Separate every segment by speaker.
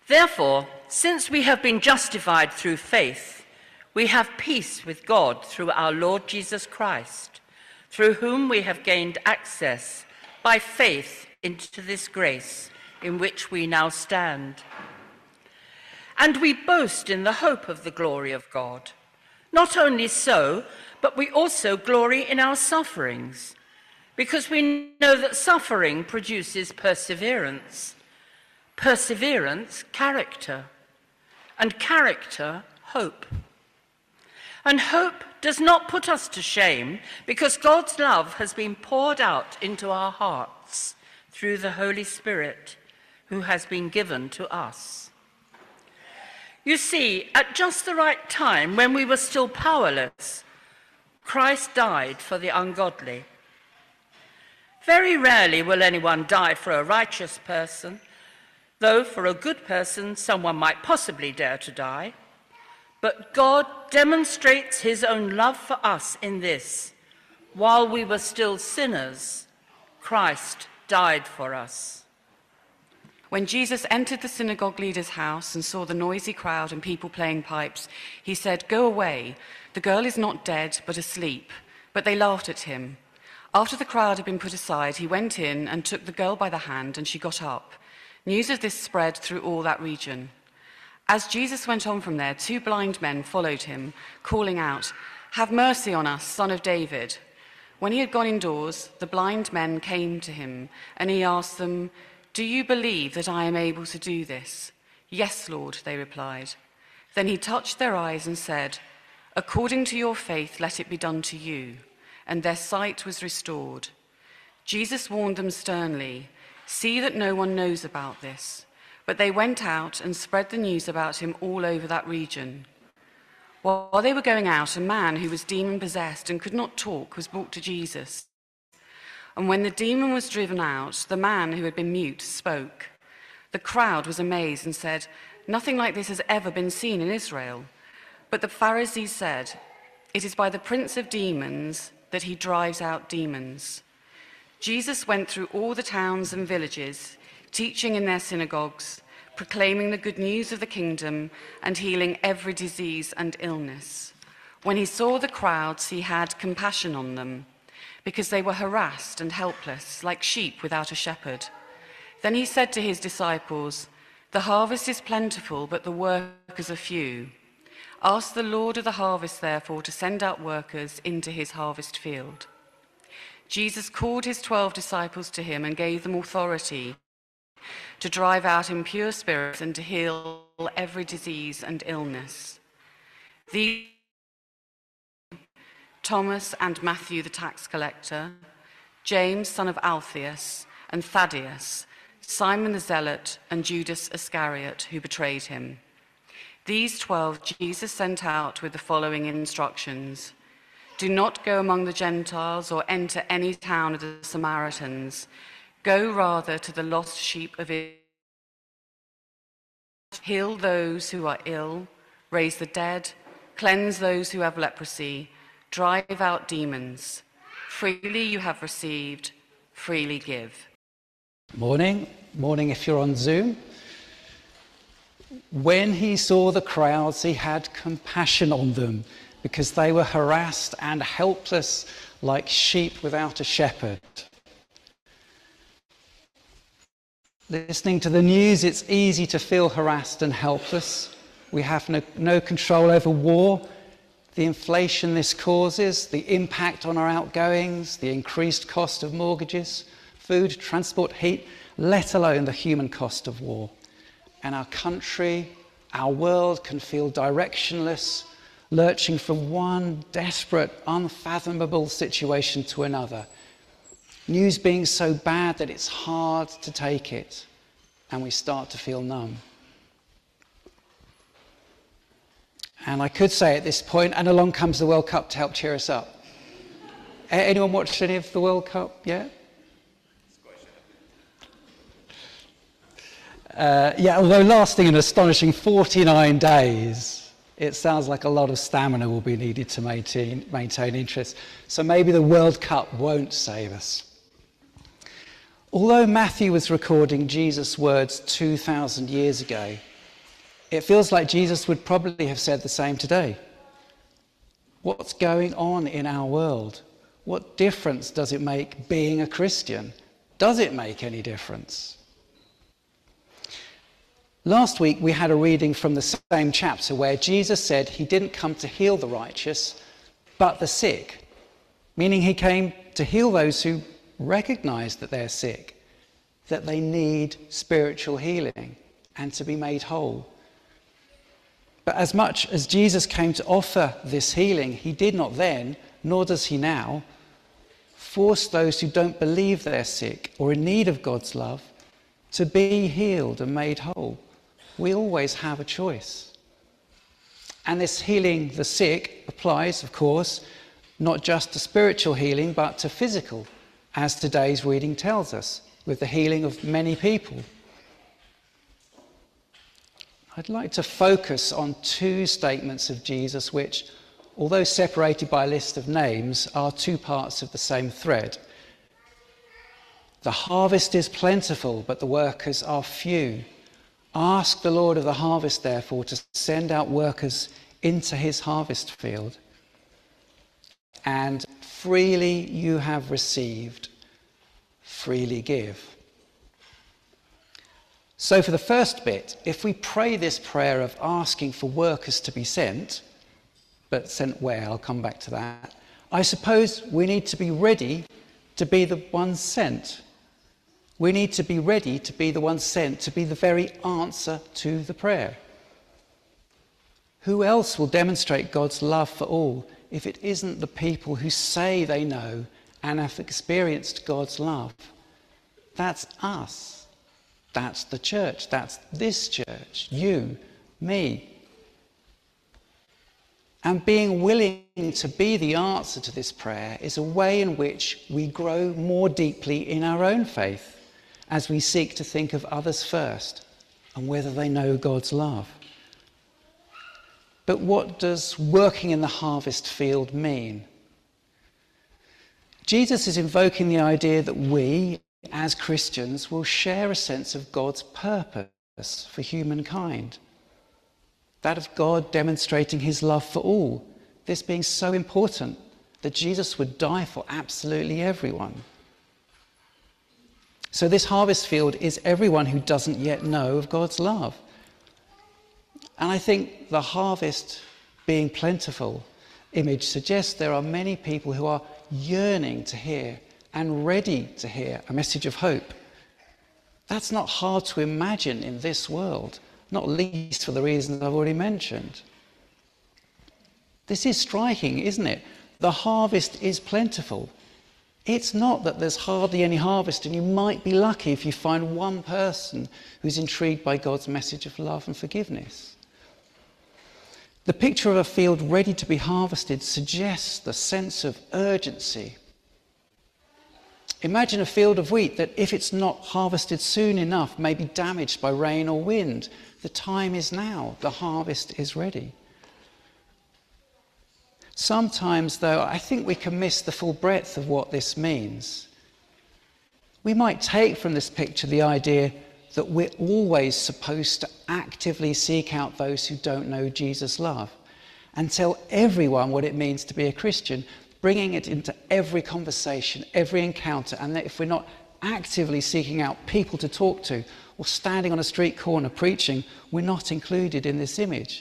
Speaker 1: Therefore, since we have been justified through faith, we have peace with God through our Lord Jesus Christ, through whom we have gained access by faith into this grace in which we now stand. And we boast in the hope of the glory of God. Not only so, but we also glory in our sufferings, because we know that suffering produces perseverance, perseverance, character, and character, hope. And hope does not put us to shame, because God's love has been poured out into our hearts through the Holy Spirit, who has been given to us. You see, at just the right time, when we were still powerless, Christ died for the ungodly. Very rarely will anyone die for a righteous person, though for a good person someone might possibly dare to die. But God demonstrates his own love for us in this: while we were still sinners, Christ died for us.
Speaker 2: When Jesus entered the synagogue leader's house and saw the noisy crowd and people playing pipes, he said, "Go away, the girl is not dead, but asleep." But they laughed at him. After the crowd had been put aside, he went in and took the girl by the hand, and she got up. News of this spread through all that region. As Jesus went on from there, 2 blind men followed him, calling out, "Have mercy on us, Son of David." When he had gone indoors, the blind men came to him, and he asked them, "Do you believe that I am able to do this?" "Yes, Lord," they replied. Then he touched their eyes and said, "According to your faith, let it be done to you." And their sight was restored. Jesus warned them sternly, "See that no one knows about this." But they went out and spread the news about him all over that region. While they were going out, a man who was demon-possessed and could not talk was brought to Jesus. And when the demon was driven out, the man who had been mute spoke. The crowd was amazed and said, "Nothing like this has ever been seen in Israel." But the Pharisees said, "It is by the prince of demons that he drives out demons." Jesus went through all the towns and villages, teaching in their synagogues, proclaiming the good news of the kingdom, and healing every disease and illness. When he saw the crowds, he had compassion on them, because they were harassed and helpless, like sheep without a shepherd. Then he said to his disciples, "The harvest is plentiful, but the workers are few. Ask the Lord of the harvest, therefore, to send out workers into his harvest field." Jesus called his 12 disciples to him and gave them authority to drive out impure spirits and to heal every disease and illness. These Thomas and Matthew the tax collector, James son of Alphaeus, and Thaddeus, Simon the Zealot, and Judas Iscariot, who betrayed him. These 12 Jesus sent out with the following instructions: "Do not go among the Gentiles or enter any town of the Samaritans. Go rather to the lost sheep of Israel. Heal those who are ill, raise the dead, cleanse those who have leprosy, drive out demons. Freely you have received, freely give."
Speaker 3: Morning if you're on Zoom. When he saw the crowds, he had compassion on them, because they were harassed and helpless like sheep without a shepherd. Listening to the news, it's easy to feel harassed and helpless. We have no control over war, the inflation this causes, the impact on our outgoings, the increased cost of mortgages, food, transport, heat, let alone the human cost of war. And our country, our world can feel directionless, lurching from one desperate, unfathomable situation to another. News being so bad that it's hard to take it, and we start to feel numb. And I could say at this point, and along comes the World Cup to help cheer us up. Anyone watched any of the World Cup yet? Although lasting an astonishing 49 days, it sounds like a lot of stamina will be needed to maintain interest. So maybe the World Cup won't save us. Although Matthew was recording Jesus' words 2,000 years ago, It feels like Jesus would probably have said the same today. What's going on in our world? What difference does it make being a Christian? Does it make any difference? Last week we had a reading from the same chapter where Jesus said he didn't come to heal the righteous, but the sick, meaning he came to heal those who recognize that they're sick, that they need spiritual healing and to be made whole. But as much as Jesus came to offer this healing, he did not then, nor does he now, force those who don't believe they're sick or in need of God's love to be healed and made whole. We always have a choice. And this healing the sick applies, of course, not just to spiritual healing, but to physical, as today's reading tells us, with the healing of many people. I'd like to focus on two statements of Jesus which, although separated by a list of names, are two parts of the same thread. The harvest is plentiful, but the workers are few. Ask the Lord of the harvest, therefore, to send out workers into his harvest field. And freely you have received, freely give. So for the first bit, if we pray this prayer of asking for workers to be sent, but sent where? I'll come back to that. I suppose we need to be ready to be the ones sent. We need to be ready to be the ones sent, to be the very answer to the prayer. Who else will demonstrate God's love for all if it isn't the people who say they know and have experienced God's love? That's us. That's the church. That's this church. You, me. And being willing to be the answer to this prayer is a way in which we grow more deeply in our own faith as we seek to think of others first and whether they know God's love. But what does working in the harvest field mean? Jesus is invoking the idea that we, as Christians, will share a sense of God's purpose for humankind. That of God demonstrating his love for all, this being so important that Jesus would die for absolutely everyone. So this harvest field is everyone who doesn't yet know of God's love. And I think the harvest being plentiful image suggests there are many people who are yearning to hear and ready to hear a message of hope. That's not hard to imagine in this world, not least for the reasons I've already mentioned. This is striking, isn't it? The harvest is plentiful. It's not that there's hardly any harvest and you might be lucky if you find one person who's intrigued by God's message of love and forgiveness. The picture of a field ready to be harvested suggests the sense of urgency. Imagine a field of wheat that, if it's not harvested soon enough, may be damaged by rain or wind. The time is now. The harvest is ready. Sometimes, though, I think we can miss the full breadth of what this means. We might take from this picture the idea that we're always supposed to actively seek out those who don't know Jesus' love and tell everyone what it means to be a Christian, bringing it into every conversation, every encounter, and that if we're not actively seeking out people to talk to or standing on a street corner preaching, we're not included in this image.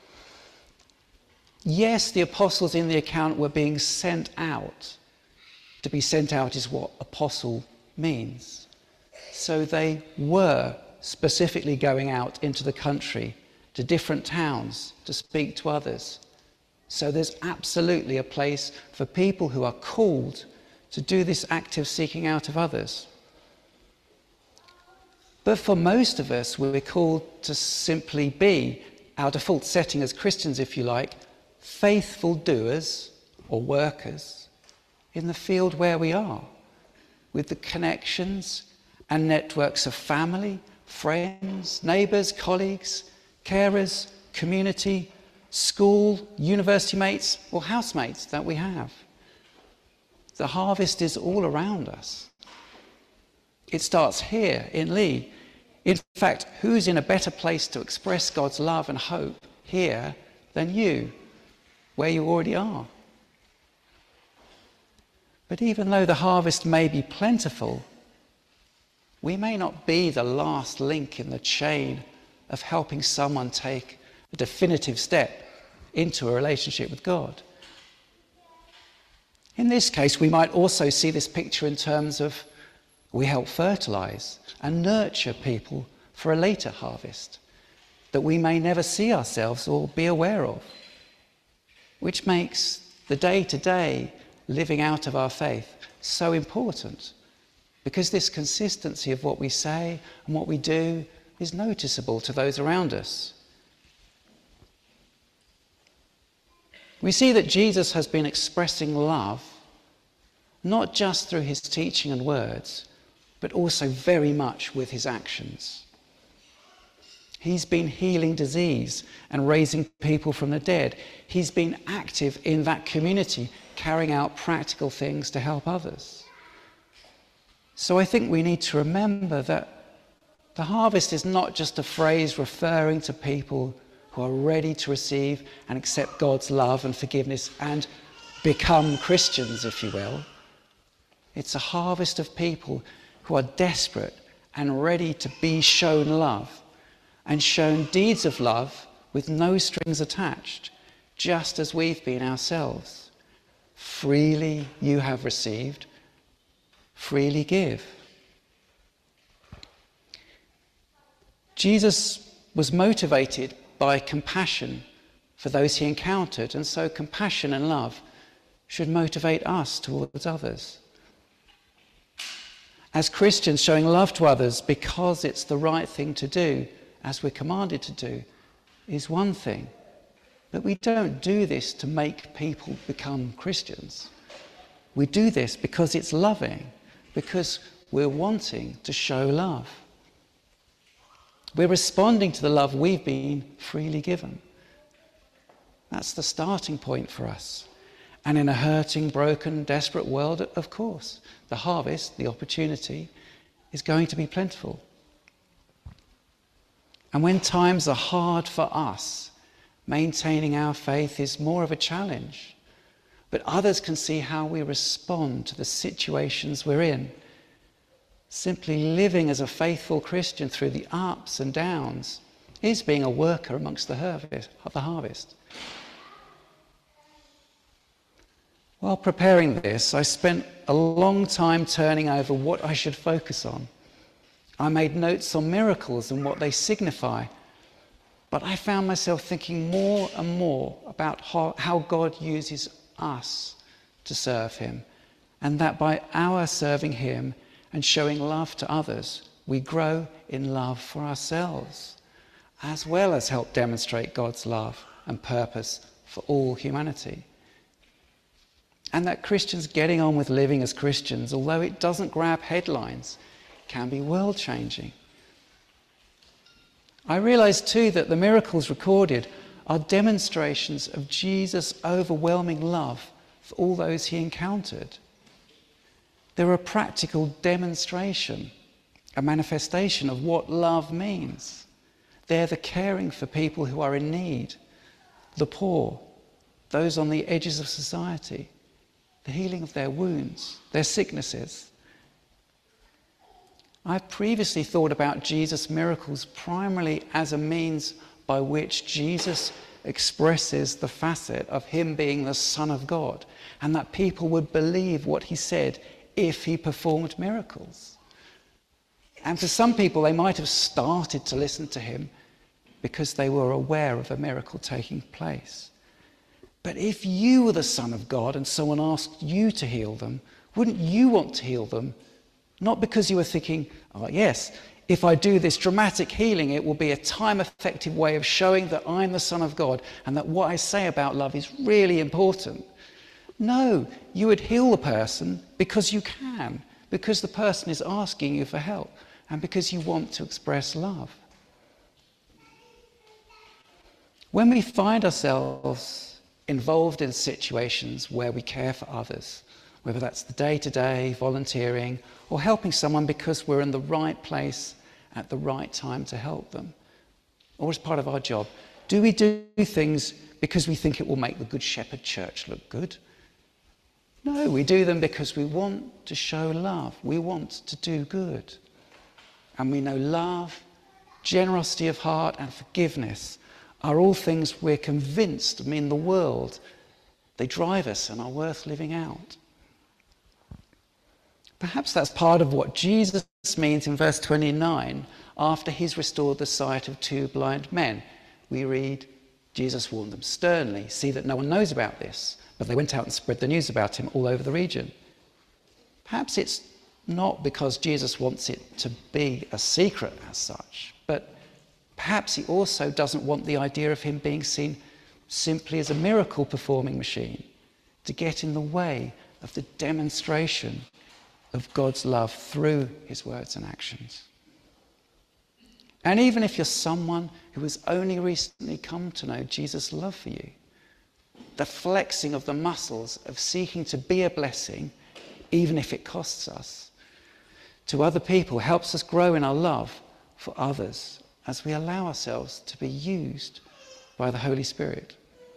Speaker 3: Yes, the apostles in the account were being sent out. To be sent out is what apostle means. So they were specifically going out into the country, to different towns, to speak to others. So there's absolutely a place for people who are called to do this active seeking out of others. But for most of us, we're called to simply be, our default setting as Christians, if you like, faithful doers or workers in the field where we are, with the connections and networks of family, friends, neighbours, colleagues, carers, community, school, university mates or housemates that we have. The harvest is all around us. It starts here in Lee. In fact, who's in a better place to express God's love and hope here than you, where you already are? But even though the harvest may be plentiful, we may not be the last link in the chain of helping someone take a definitive step into a relationship with God. In this case, we might also see this picture in terms of we help fertilize and nurture people for a later harvest that we may never see ourselves or be aware of, which makes the day-to-day living out of our faith so important, because this consistency of what we say and what we do is noticeable to those around us. We see that Jesus has been expressing love not just through his teaching and words, but also very much with his actions. He's been healing disease and raising people from the dead. He's been active in that community, carrying out practical things to help others. So I think we need to remember that the harvest is not just a phrase referring to people who are ready to receive and accept God's love and forgiveness and become Christians, if you will. It's a harvest of people who are desperate and ready to be shown love and shown deeds of love with no strings attached, just as we've been ourselves. Freely you have received, freely give. Jesus was motivated by compassion for those he encountered, and so compassion and love should motivate us towards others. As Christians, showing love to others because it's the right thing to do, as we're commanded to do, is one thing. But we don't do this to make people become Christians. We do this because it's loving, because we're wanting to show love. We're responding to the love we've been freely given. That's the starting point for us. And in a hurting, broken, desperate world, of course, the harvest, the opportunity, is going to be plentiful. And when times are hard for us, maintaining our faith is more of a challenge. But others can see how we respond to the situations we're in. Simply living as a faithful Christian through the ups and downs is being a worker amongst the harvest. While preparing this, I spent a long time turning over what I should focus on. I made notes on miracles and what they signify, but I found myself thinking more and more about how God uses us to serve him, and that by our serving him and showing love to others, we grow in love for ourselves, as well as help demonstrate God's love and purpose for all humanity. And that Christians getting on with living as Christians, although it doesn't grab headlines, can be world-changing. I realise too that the miracles recorded are demonstrations of Jesus' overwhelming love for all those he encountered. They're a practical demonstration, a manifestation of what love means. They're the caring for people who are in need, the poor, those on the edges of society, the healing of their wounds, their sicknesses. I've previously thought about Jesus' miracles primarily as a means by which Jesus expresses the facet of him being the Son of God, and that people would believe what he said if he performed miracles. And for some people, they might have started to listen to him because they were aware of a miracle taking place. But if you were the Son of God and someone asked you to heal them, wouldn't you want to heal them? Not because you were thinking, oh yes, if I do this dramatic healing, it will be a time-effective way of showing that I'm the Son of God and that what I say about love is really important. No, you would heal the person because you can, because the person is asking you for help, and because you want to express love. When we find ourselves involved in situations where we care for others, whether that's the day-to-day, volunteering, or helping someone because we're in the right place at the right time to help them? Or as part of our job, do we do things because we think it will make the Good Shepherd Church look good? No, we do them because we want to show love. We want to do good. And we know love, generosity of heart, and forgiveness are all things we're convinced mean the world. They drive us and are worth living out. Perhaps that's part of what Jesus means in verse 29 after he's restored the sight of 2 blind men. We read, Jesus warned them sternly, see that no one knows about this, but they went out and spread the news about him all over the region. Perhaps it's not because Jesus wants it to be a secret as such, but perhaps he also doesn't want the idea of him being seen simply as a miracle performing machine to get in the way of the demonstration of God's love through his words and actions. And even if you're someone who has only recently come to know Jesus' love for you, the flexing of the muscles of seeking to be a blessing, even if it costs us, to other people helps us grow in our love for others as we allow ourselves to be used by the Holy Spirit.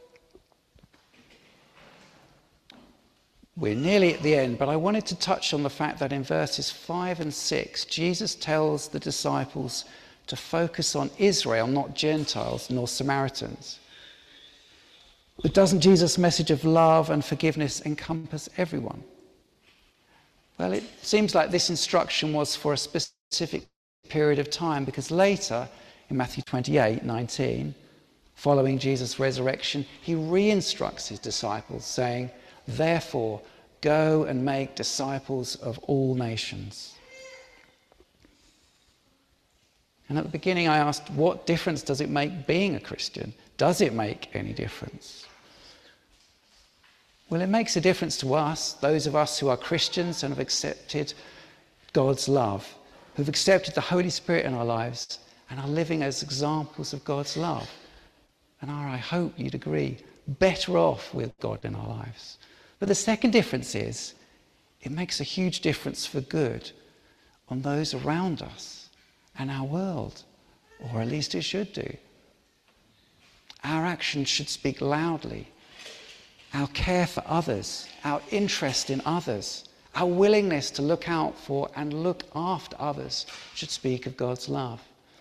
Speaker 3: We're nearly at the end, but I wanted to touch on the fact that in verses 5 and 6, Jesus tells the disciples to focus on Israel, not Gentiles nor Samaritans. But doesn't Jesus' message of love and forgiveness encompass everyone? Well, it seems like this instruction was for a specific period of time, because later, in Matthew 28:19, following Jesus' resurrection, he re-instructs his disciples, saying, therefore, go and make disciples of all nations. And at the beginning I asked, what difference does it make being a Christian? Does it make any difference? Well, it makes a difference to us, those of us who are Christians and have accepted God's love, who've accepted the Holy Spirit in our lives and are living as examples of God's love, and are, I hope you'd agree, better off with God in our lives. But the second difference is, it makes a huge difference for good on those around us and our world, or at least it should do. Our actions should speak loudly. Our care for others, our interest in others, our willingness to look out for and look after others should speak of God's love.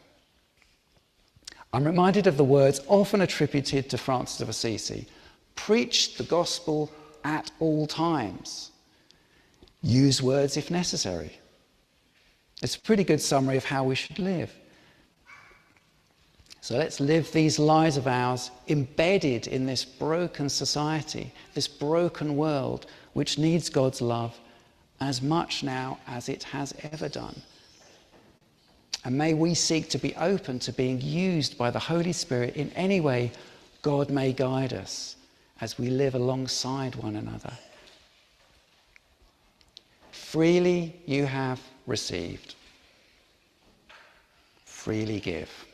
Speaker 3: I'm reminded of the words often attributed to Francis of Assisi: preach the gospel at all times. Use words if necessary. It's a pretty good summary of how we should live. So let's live these lives of ours embedded in this broken society, this broken world, which needs God's love as much now as it has ever done. And may we seek to be open to being used by the Holy Spirit in any way God may guide us as we live alongside one another. Freely you have received. Freely give.